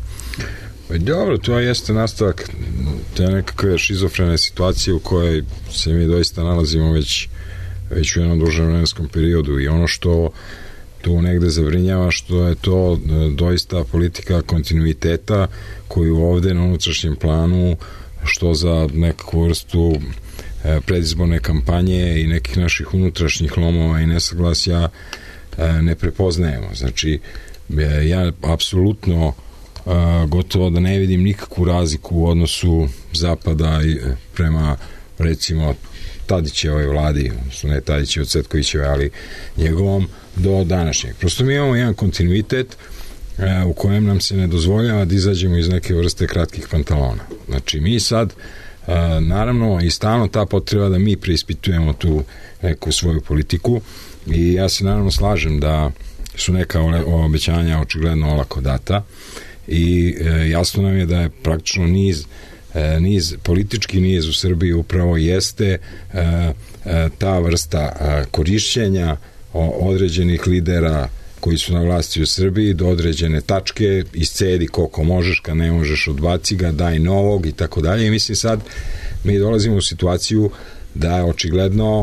Dobro, to jeste nastavak te nekakve šizofrene situacije u kojoj se mi doista nalazimo već u jednom dužem vremenskom periodu, i ono što tu negde zabrinjava, što je to doista politika kontinuiteta koju ovde na unutrašnjem planu, što za nekakvu vrstu predizborne kampanje i nekih naših unutrašnjih lomova i nesaglasja ne prepoznajemo. Znači, ja apsolutno gotovo da ne vidim nikakvu razliku u odnosu Zapada prema, recimo, Tadićevoj vladi, odnosno ne Tadićevoj, Cvetkovićevoj, ali njegovom, do današnjeg. Prosto mi imamo jedan kontinuitet u kojem nam se ne dozvoljava da izađemo iz neke vrste kratkih pantalona. Znači, mi sad, naravno, i stalno ta potreba da mi preispitujemo tu neku svoju politiku, i ja se naravno slažem da su neka obećanja očigledno olako data, i jasno nam je da je praktično politički niz u Srbiji upravo jeste ta vrsta korišćenja određenih lidera koji su na vlasti u Srbiji do određene tačke, iscedi koliko možeš, kad ne možeš odbaci ga, daj novog i tako dalje. I mislim, sad mi dolazimo u situaciju da je očigledno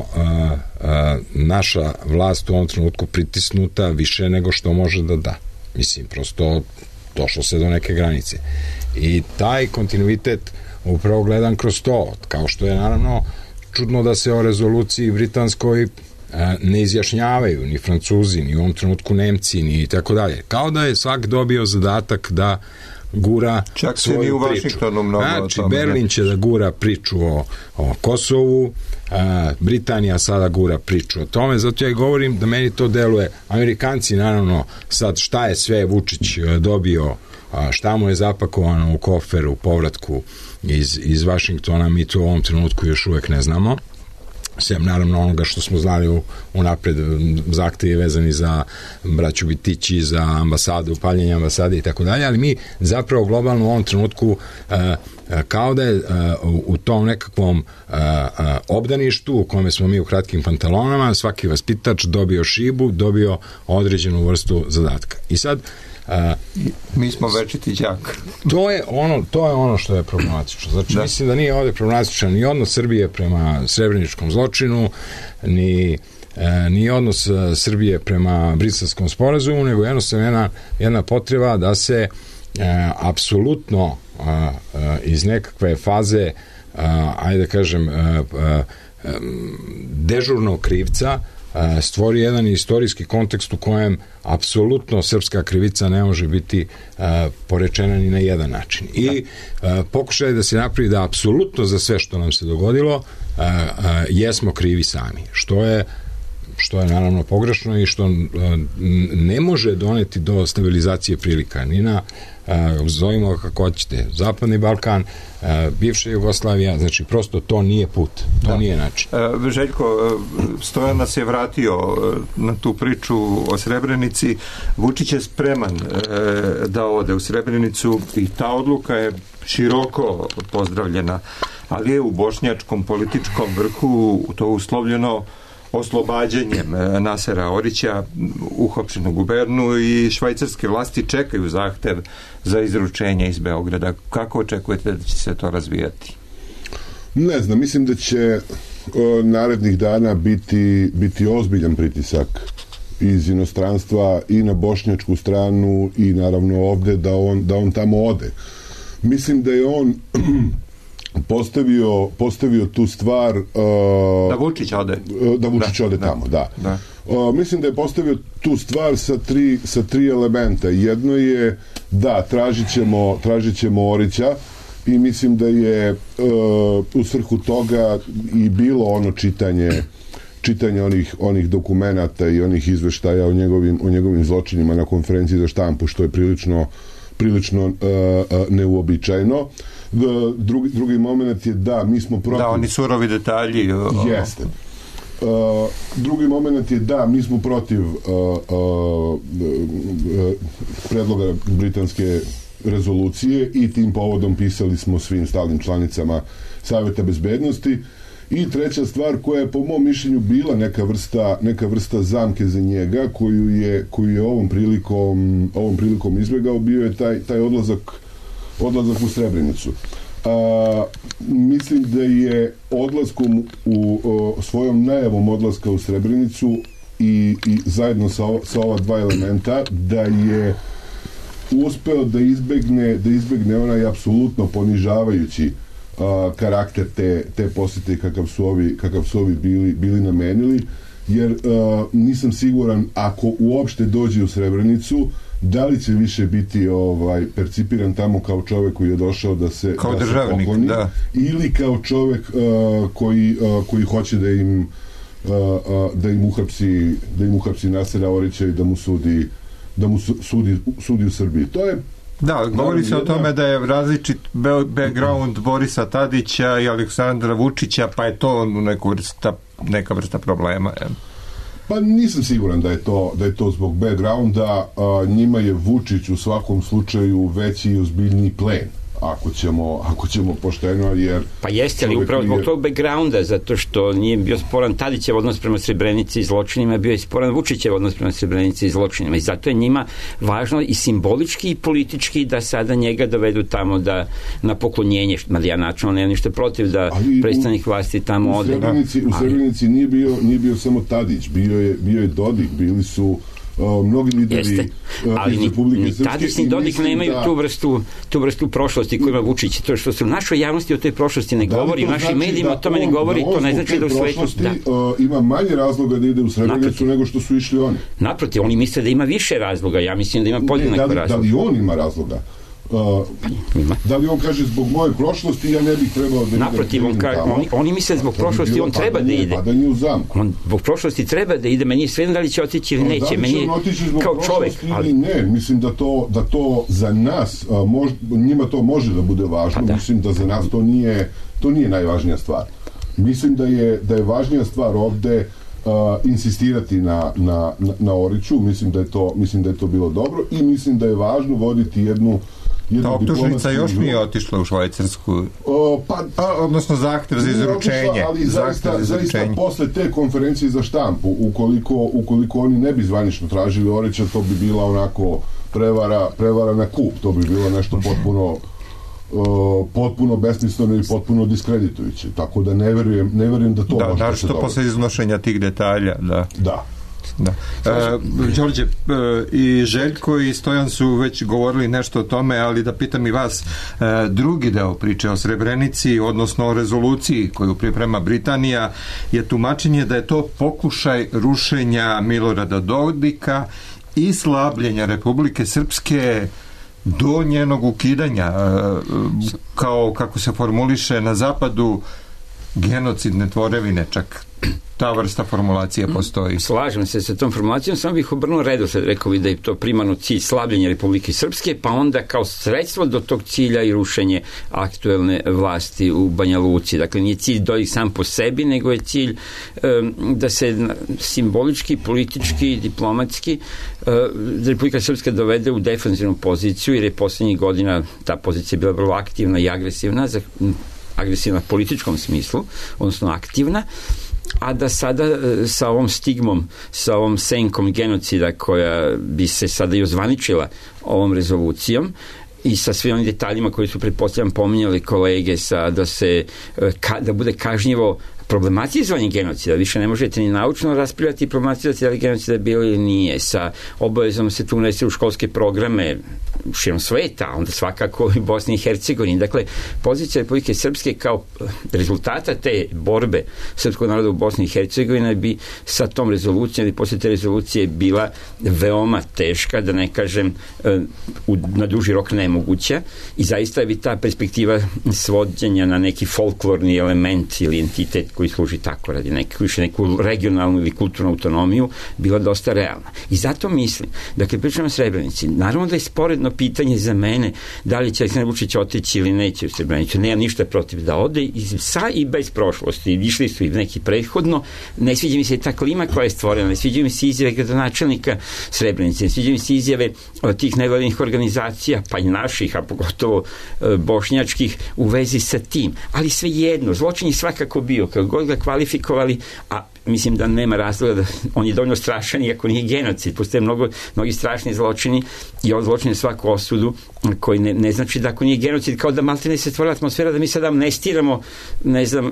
naša vlast u ovom trenutku pritisnuta više nego što može da da. Mislim, prosto došlo se do neke granice. I taj kontinuitet upravo gledam kroz to, kao što je naravno čudno da se o rezoluciji britanskoj ne izjašnjavaju ni Francuzi, ni u ovom trenutku Nemci, ni tako dalje. Kao da je svak dobio zadatak da gura čak svoju se ni u priču. Vašingtonu mnogo znači, o tome. Berlin će da gura priču o Kosovu, Britanija sada gura priču o tome, zato ja i govorim da meni to deluje. Amerikanci, naravno, sad šta je sve Vučić dobio, šta mu je zapakovano u koferu u povratku iz Vašingtona, mi to u ovom trenutku još uvek ne znamo, sem naravno onoga što smo znali unapred, zahtevi vezani za braću Bitići, za ambasadu, paljenje ambasade i tako dalje, ali mi zapravo globalno u ovom trenutku kao da je u tom nekakvom obdaništu u kome smo mi u kratkim pantalonama, svaki vaspitač dobio šibu, dobio određenu vrstu zadatka. I sad mi smo večiti đak. To je ono što je problematično. Znači, mislim da nije ovde problematičan ni odnos Srbije prema srebreničkom zločinu, ni odnos Srbije prema Briselskom sporazumu, nego jednostavno jedna potreba da se apsolutno iz nekakve faze, ajde da kažem, dežurnog krivca stvori jedan istorijski kontekst u kojem apsolutno srpska krivica ne može biti porečena ni na jedan način. I pokušaj da se napravi da apsolutno za sve što nam se dogodilo jesmo krivi sami, što je što je naravno pogrešno i što ne može doneti do stabilizacije prilika ni na zovimo kako hoćete, Zapadni Balkan, bivša Jugoslavija, znači prosto to nije put, to nije način. Željko, Stojan nas je vratio na tu priču o Srebrenici. Vučić je spreman da ode u Srebrenicu i ta odluka je široko pozdravljena, ali je u bošnjačkom političkom vrhu to uslovljeno oslobađanjem Nasera Orića, uhapšenog u Bernu, i švajcarske vlasti čekaju zahtev za izručenje iz Beograda. Kako očekujete da će se to razvijati? Ne znam, mislim da će narednih dana biti ozbiljan pritisak iz inostranstva i na bošnjačku stranu i naravno ovde da on tamo ode. Mislim da je on postavio tu stvar da Vučić ode tamo, da. Mislim da je postavio tu stvar sa tri elementa. Jedno je da tražit ćemo Orića i mislim da je u svrhu toga i bilo ono čitanje onih dokumenata i onih izveštaja o njegovim zločinima na konferenciji za štampu, što je prilično neuobičajeno. Drugi moment je da mi smo protiv... Da, oni surovi detalji. Jeste. Drugi moment je da mi smo protiv predloga britanske rezolucije i tim povodom pisali smo svim stalnim članicama Saveta bezbednosti. I treća stvar koja je po mom mišljenju bila neka vrsta zamke za njega koju je ovom prilikom izbjegao, bio je taj odlazak u Srebrenicu. Mislim da je odlaskom svojom najavom odlaska u Srebrenicu i zajedno sa ova dva elementa da je uspeo da izbegne onaj apsolutno ponižavajući karakter te posete kakav su ovi bili namenili, jer nisam siguran ako uopšte dođe u Srebrenicu da li će više biti percipiran tamo kao čovek koji je došao da se pokloni, ili kao čovek koji hoće da im uhapsi Nasera Orića i da mu sudi u Srbiji. To je govori se o tome da je različit background Borisa Tadića i Aleksandra Vučića, pa je to neka vrsta problema. Pa nisam siguran da je to zbog backgrounda. Njima je Vučić u svakom slučaju veći i ozbiljniji plen, ako ćemo pošteno, jer... Pa jeste, ali upravo zbog tog backgrounda, zato što nije bio sporan Tadićev odnos prema Srebrenici i zločinima, bio je sporan Vučićev odnos prema Srebrenici i zločinima, i zato je njima važno i simbolički i politički da sada njega dovedu tamo na poklonjenje, mada ja načinno nemam ništa protiv da predstavnik vlasti tamo ode. U Srebrenici nije bio samo Tadić, bio je Dodik, bili su mnogi lideri iz Republike Srpske. Ali Tadić ni Dodik nemaju tu vrstu prošlosti koju ima Vučić. To što se u našoj javnosti o toj prošlosti ne govori, u našim medijima o tome ne govori, to ne znači da u svetu... Ima manje razloga da ide u Srebrenicu nego što su išli oni. Naprotiv, oni misle da ima više razloga, ja mislim da ima podjednako razloga. Da li on ima razloga? Da li on kaže zbog moje prošlosti ja ne bih trebao da idem? Naprotiv, oni misle zbog prošlosti on treba da ide. On zbog prošlosti treba da ide, meni je sve da li će otići ili neće, meni je kao čovek. Ne, mislim da to za nas, njima to može da bude važno, mislim da za nas to nije najvažnija stvar. Mislim da je važnija stvar ovde insistirati na Oriću, mislim da je to bilo dobro i mislim da je važno voditi jednu ta optužnica još nije otišla u Švajcarsku, odnosno zahtev za izručenje. Ali zaista posle te konferencije za štampu, ukoliko oni ne bi zvanično tražili Orića, to bi bila onako prevara na kup, to bi bilo nešto potpuno besmisleno i potpuno diskreditujuće. Tako da ne verujem da to može da se našto posle iznošenja tih detalja. Da. Đorđe i Željko i Stojan su već govorili nešto o tome, ali da pitam i vas, drugi deo priče o Srebrenici, odnosno o rezoluciji koju priprema Britanija, je tumačenje da je to pokušaj rušenja Milorada Dodika i slabljenja Republike Srpske do njenog ukidanja, kao kako se formuliše na zapadu, genocidne tvorevine čak. ta vrsta formulacije postoji. Slažem se sa tom formulacijom, samo bih obrnuo redosled, rekao bi da je to primarno cilj slabljenja Republike Srpske, pa onda kao sredstvo do tog cilja i rušenje aktuelne vlasti u Banja Luci. Dakle, nije cilj Dodik sam po sebi, nego je cilj da se simbolički, politički, diplomatski Republika Srpska dovede u defanzivnu poziciju, jer je poslednjih godina ta pozicija bila vrlo aktivna i agresivna u političkom smislu, odnosno aktivna, a da sada sa ovom stigmom, sa ovom senkom genocida koja bi se sada i ozvaničila ovom rezolucijom i sa svim onim detaljima koji su pretpostavljam pominjali kolege, da bude kažnjivo problematizovanje genocida, više ne možete ni naučno raspravljati problematizovati da li genocida bilo ili nije, sa obavezom se tu unese u školske programe širom sveta, onda svakako i Bosni i Hercegovini. Dakle, pozicija Republike Srpske kao rezultata te borbe srpskog naroda u Bosni i Hercegovini bi sa tom rezolucijom ili posle te rezolucije bila veoma teška, da ne kažem na duži rok nemoguća, i zaista bi ta perspektiva svođenja na neki folklorni element ili entitet koji služi tako radi neku regionalnu ili kulturnu autonomiju bila dosta realna. I zato mislim, dakle, pričamo o Srebrenici, naravno da je sporedno pitanje za mene da li će Aleksandar Vučić otići ili neće u Srebrenicu. Nemam ništa protiv da ode sa i bez prošlosti. Išli su i neki prethodno. Ne sviđa mi se ta klima koja je stvorena, ne sviđa mi se izjave gradonačelnika Srebrenice, ne sviđa mi se izjave tih nevladinih organizacija, pa i naših, a pogotovo bošnjačkih, u vezi sa tim. Ali svejedno, zločin je svakako bio, kako god ga kvalifikovali, a mislim da nema razloga da on je dovoljno strašan, iako nije genocid. Postoje mnogi strašni zločini i ovo zločine svaku osudu, koji ne znači da ako nije genocid, kao da maltene se stvorila atmosfera da mi sada amnestiramo, ne znam,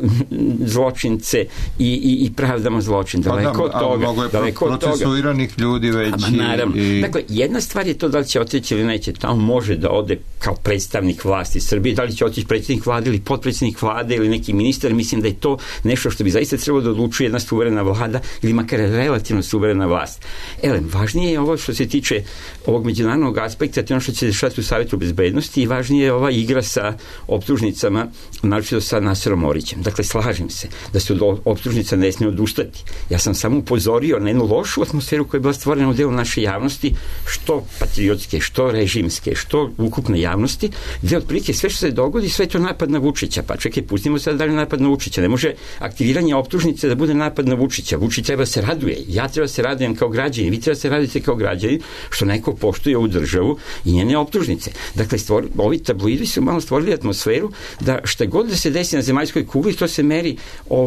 zločince i pravdamo zločin. Daleko od toga. Mnogo je procesuiranih ljudi već. Naravno. Dakle, jedna stvar je to da li će otići ili neće. Tamo može da ode kao predstavnik vlasti Srbije, da li će otići predsjednik vlade ili potpredsjednik vlade ili neki ministar. Mislim da je to nešto što bi zaista trebalo da odlučuje jedna suverena vlada ili makar relativno suverena vlast. Važnije je ovo što se tiče ovog međunarodnog aspekta, to je ono što će dešavati u Savetu bezbednosti, i važnije je ova igra sa optužnicama, naročito sa Naserom Orićem. Dakle, slažem se da se od optužnica ne smije odustati. Ja sam samo upozorio na jednu lošu atmosferu koja je bila stvorena u delu naše javnosti, što patriotske, što režimske, što ukupne javnosti, gde otprilike sve što se dogodi, sve to napad na Vučića. Pa čekaj, pustimo sad da li napad na Vučića. Ne može aktiviranje optužnice da bude napad na Vučića. Vučić treba se raduje. Ja treba se radujem kao građanin. Vi treba se radujete kao građanin što neko poštuje ovu državu i njene optužnice. Dakle, ovi tabloidi su malo stvorili atmosferu da šta god da se desi na zemaljskoj kugli, to se meri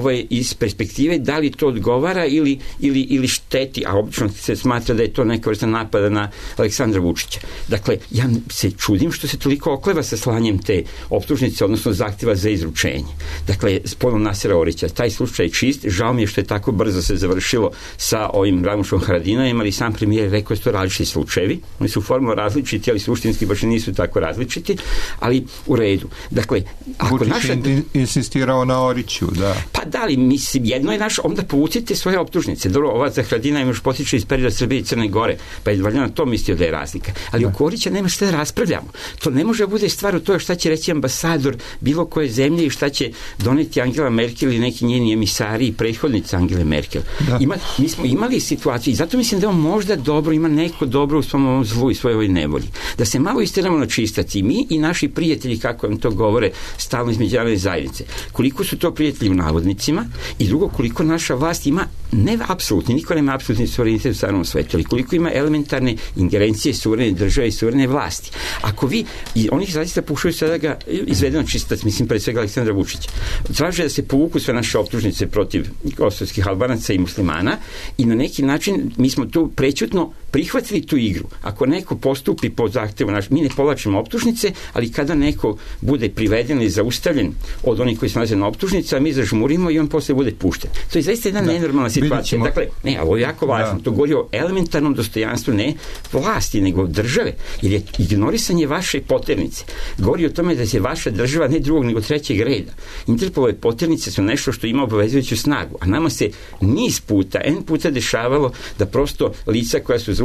iz perspektive da li to odgovara ili šteti, a obično se smatra da je to neka vrsta napada na Aleksandra Vučića. Dakle, ja se čudim što se toliko okleva sa slanjem te optužnice, odnosno zahtjeva za izručenje. Dakle, s povodom Nasera Orića. Taj slučaj je čist, žao mi je što je tako brzo se završilo sa ovim Ramušom Haradinajem, ali sam premijer rekao da su to različiti slučajevi. Oni su formalno različiti, ali suštinski baš nisu tako različiti, ali u redu. Dakle, ako Vučić insistirao na Oriću, da. Pa da li, mislim, jedno je onda povucite svoje optužnice. Dobro, ova za Haradinajem još potiče iz perioda Srbije i Crne Gore, pa je valjano to mislio da je razlika. Ali oko Orića nema šta da raspravljamo. To ne može bude stvar u tome šta će reći ambasador bilo koje zemlje i šta će doneti Angela Merkel ili neki njeni emisari i prethodnica Angele Merkel. Mi smo imali situaciju i zato mislim da on možda dobro ima neko dobro u svom ovom zlu i svojoj ovoj nevolji. Da se malo istiramo na čistac i mi i naši prijatelji, kako vam to govore stalno iz međunarodne zajednice. Koliko su to prijatelji u navodnicima i drugo, koliko naša vlast ima, ne apsolutni, niko nema apsolutni suverenitet u starom svetu, ali koliko ima elementarne ingerencije suverene države i suverene vlasti. Ako vi, i oni zaista pušaju sada da ga izvedu na čistac, mislim pre svega Aleksandra Vučića, traže da se povuku sve naše optužnice protiv kosovskih Albanaca i muslimana i na neki način mi smo tu prećutno prihvatili tu igru. Ako neko postupi po zahtevu mi ne povlačimo optužnice, ali kada neko bude priveden ili zaustavljen od onih koji se nalaze na optužnica, mi zažmurimo i on posle bude pušten. To je zaista jedna nenormalna situacija. Dakle, ovo je jako važno. To govori o elementarnom dostojanstvu ne vlasti, nego države. Jer je ignorisanje vaše poternice. Govori o tome da je vaša država ne drugog, nego trećeg reda. Interpolove poternice su nešto što ima obavezujuću snagu. A nama se niz puta, puta dešavalo da prosto lica koja su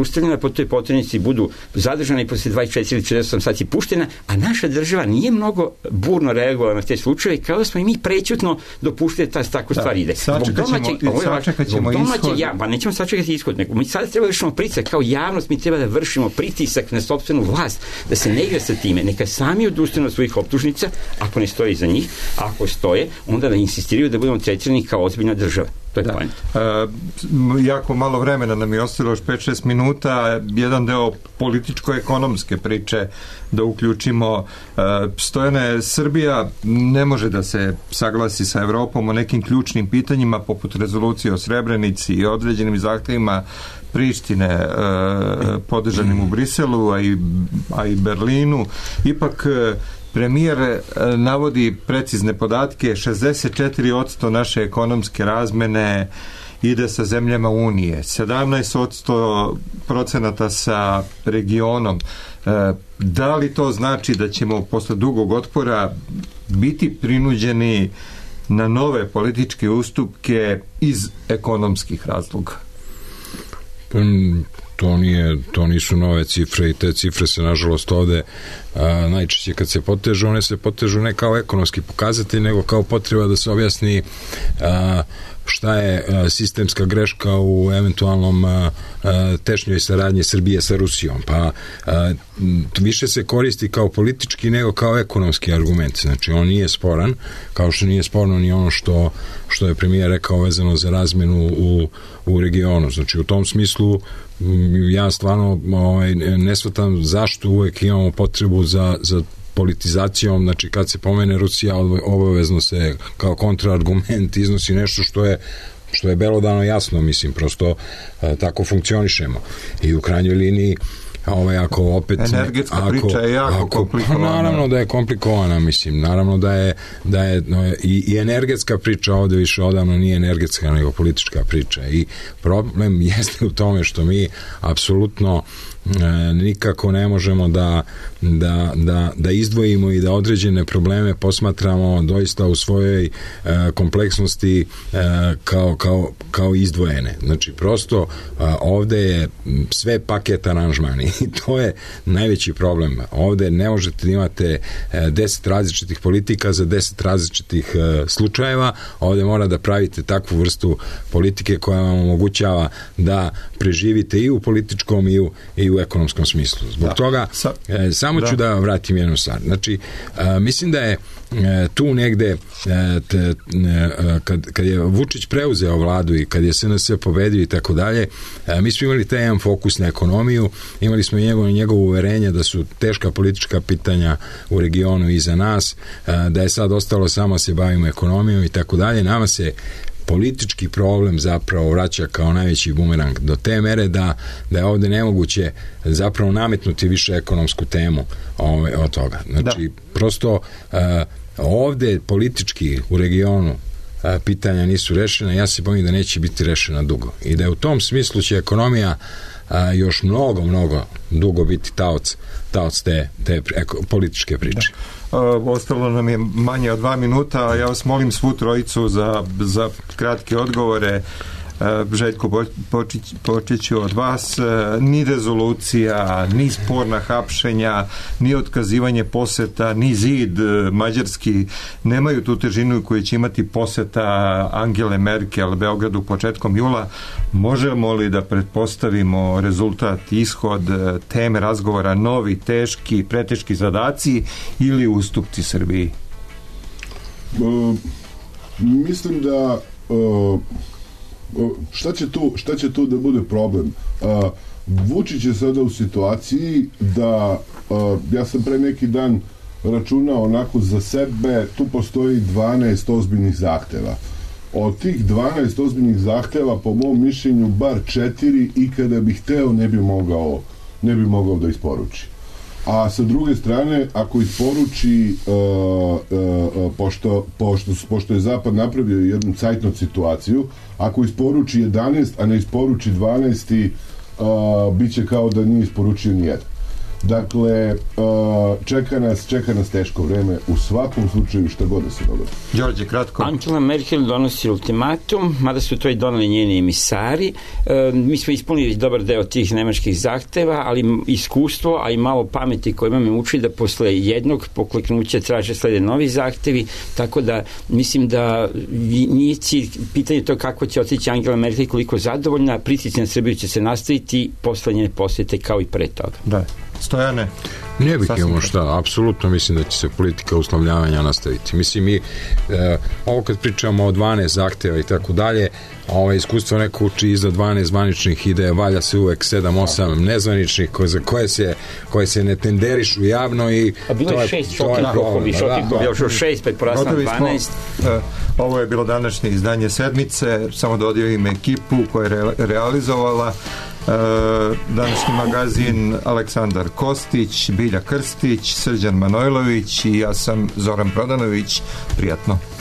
zaustavljena po toj poternici, budu zadržana i posle 24 ili 48 sati puštena, a naša država nije mnogo burno reagovala na te slučaje, kao da smo i mi prećutno dopuštili da tako stvari ide. Sačekat ćemo ishod. Pa nećemo sačekati ishod, nego mi sada treba vršimo pritisak, kao javnost mi treba da vršimo pritisak na sopstvenu vlast, da se ne igra sa time, neka sami odustanu od svojih optužnica, ako ne stoji za njih, ako stoje, onda da insistiraju da budemo tretirani kao ozbiljna država. To je point. Jako malo vremena nam je ostalo, još 5-6 minuta, jedan deo političko-ekonomske priče da uključimo. Stojane, Srbija ne može da se saglasi sa Evropom o nekim ključnim pitanjima poput rezolucije o Srebrenici i određenim zahtevima Prištine podržanim u Briselu, a i Berlinu. Ipak premijer navodi precizne podatke, 64% naše ekonomske razmene ide sa zemljama Unije, 17% sa regionom. Da li to znači da ćemo posle dugog otpora biti prinuđeni na nove političke ustupke iz ekonomskih razloga? To nisu nove cifre i te cifre se nažalost ovde najčešće kad se potežu, one se potežu ne kao ekonomski pokazatelj, nego kao potreba da se objasni šta je sistemska greška u eventualnom tešnjoj saradnji Srbije sa Rusijom. Pa više se koristi kao politički nego kao ekonomski argument. Znači, on nije sporan, kao što nije sporno ni ono što je premijer rekao vezano za razmenu u regionu. Znači, u tom smislu ja stvarno ne shvatam zašto uvek imamo potrebu za politizacijom. Znači, kad se pomene Rusija, obavezno se kao kontraargument iznosi nešto što je belodano jasno, mislim, prosto tako funkcionišemo. I u krajnjoj liniji ako opet energetska priča je jako komplikovana. Naravno da je komplikovana, mislim, naravno da je i energetska priča ovde više odavno nije energetska nego politička priča i problem jeste u tome što mi apsolutno nikako ne možemo da izdvojimo i da određene probleme posmatramo doista u svojoj kompleksnosti kao izdvojene. Znači, prosto ovde je sve paket aranžmani i to je najveći problem. Ovde ne možete da imate 10 različitih politika za 10 različitih slučajeva. Ovde mora da pravite takvu vrstu politike koja vam omogućava da preživite i u političkom i u ekonomskom smislu. Zbog toga samo ću da vratim jednu stvar. Znači, mislim da je tu negde kad je Vučić preuzeo vladu i kad je SNS pobedio i tako dalje, mi smo imali taj jedan fokus na ekonomiju, imali smo njegovo uverenje da su teška politička pitanja u regionu iza nas, da je sad ostalo samo se bavimo ekonomijom i tako dalje. Nama se politički problem zapravo vraća kao najveći bumerang do te mere da je ovde nemoguće zapravo nametnuti više ekonomsku temu od toga. Znači, prosto ovde politički u regionu pitanja nisu rešena, ja se bojim da neće biti rešena dugo. I da je u tom smislu će ekonomija još mnogo dugo biti taoc te političke priče. Ostalo nam je manje od 2 minuta, a ja vas molim svu trojicu za kratke odgovore. Željko, počet ću od vas. Ni rezolucija, ni sporna hapšenja, ni otkazivanje poseta, ni zid mađarski nemaju tu težinu koju će imati poseta Angele Merkel Beogradu početkom jula. Možemo li da pretpostavimo rezultat, ishod, teme razgovora, novi, teški, preteški zadaci ili ustupci Srbiji? Mislim da šta će tu da bude problem? Vučić je sada u situaciji da ja sam pre neki dan računao onako za sebe, tu postoji 12 ozbiljnih zahteva. Od tih 12 ozbiljnih zahteva, po mom mišljenju, bar 4 i kada bih hteo ne bi mogao da isporuči. A sa druge strane, ako isporuči, pošto je Zapad napravio jednu cajtnot situaciju, ako isporuči 11, a ne isporuči 12, bit će kao da nije isporučio nijedan. Dakle, čeka nas teško vreme, u svakom slučaju šta god da se dogodi. Đorđe, kratko. Angela Merkel donosi ultimatum, mada su to i donali njeni emisari. Mi smo ispunili dobar deo tih nemačkih zahteva, ali iskustvo, a i malo pameti koje imamo uči da posle jednog pokleknuća traže slede novi zahtevi, tako da mislim da nije cilj, pitanje to kako će otići Angela Merkel, koliko zadovoljna, pritisci na Srbiju će se nastaviti posle njene posjete kao i pre toga. Da. Stojane? Ne bih imao šta, apsolutno mislim da će se politika uslovljavanja nastaviti. Mislim i ovo kad pričamo o 12 zahteva i tako dalje, iskustvo neko uči iza 12 zvaničnih ideja, valja se uvek 7-8 nezvaničnih koje se ne tenderišu javno i a bilo je 6 Šotikov, još 6 pred porastom 12. Ovo je bilo današnje izdanje Sedmice, samo da odjavim ekipu koja je realizovala današnji magazin: Aleksandar Kostić, Bilja Krstić, Srđan Manojlović i ja sam Zoran Prodanović. Prijatno.